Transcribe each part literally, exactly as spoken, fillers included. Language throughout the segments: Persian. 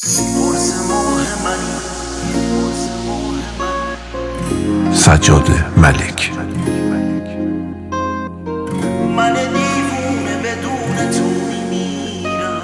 سجاد ملک. من دیوونه بدون تو میمیرم،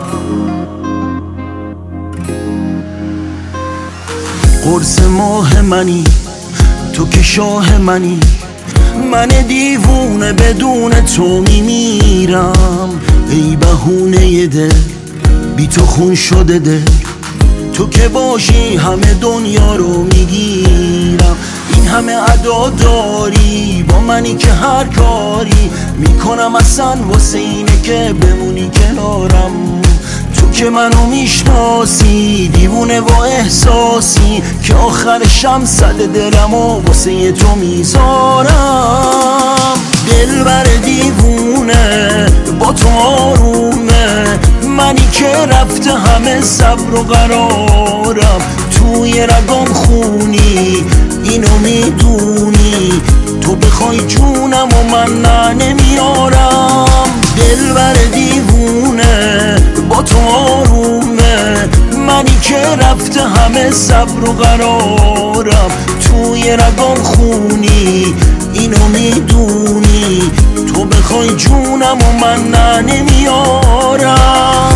قرص ماه منی تو که شاه منی، من دیوونه بدون تو میمیرم. ای بهونه دل بی تو خون شده دل، تو که باشی همه دنیا رو میگیرم. این همه ادا داری با منی که هر کاری میکنم اصلا واسه اینه که بمونی کنارم. تو که منو میشناسی دیوونه و احساسی که آخرشم صد دلم و واسه تو میذارم. دل بر دیوونه با تو آرومه، منی که رفته همه صبر و قرارم. توی رگام خونی اینو میدونی، تو بخوای جونم و من نه نمیارم. دل بر دیوونه با تو آرومه، منی که رفته همه صبر و قرارم. توی رگام خونی اینو میدونی، تو بخوای جونم و من نه نمیارم.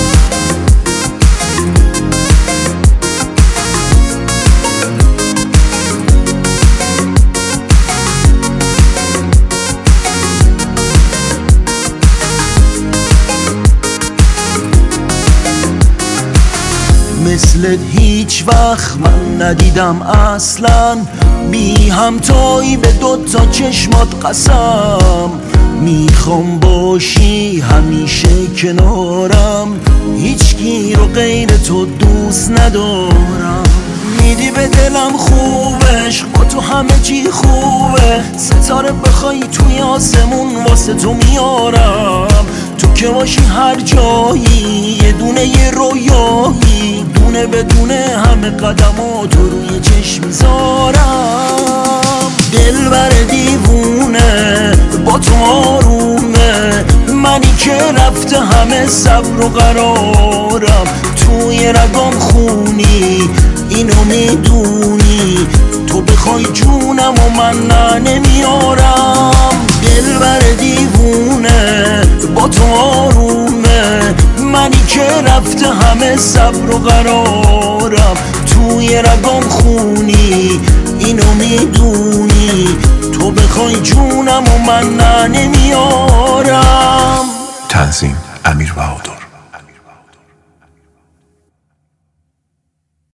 مثلت هیچ وقت من ندیدم اصلا، بی همتایی به دوتا چشمات قسم. میخوام باشی همیشه کنارم، هیچکی رو غیر تو دوست ندارم. میدی به دلم خوبش با تو همه چی خوبه، ستاره بخوای توی آسمون واسه تو میارم. تو که باشی هر جایی یه دونه یه رویایی، دونه بدونه همه قدماتو روی چشم میذارم. دل بر دیوونه با تو آرومه، منی که رفته همه صبر و قرارم. توی رگام خونی اینو میدونی، تو بخوای جونم و من نه نمیارم. دل بر دیوونه با تو آرومه، منی که رفته همه صبر و قرارم. توی رگام خونی اینو میدونی، تو بخوای جونم و من نه نمیارم. تنظیم امیر بهادر.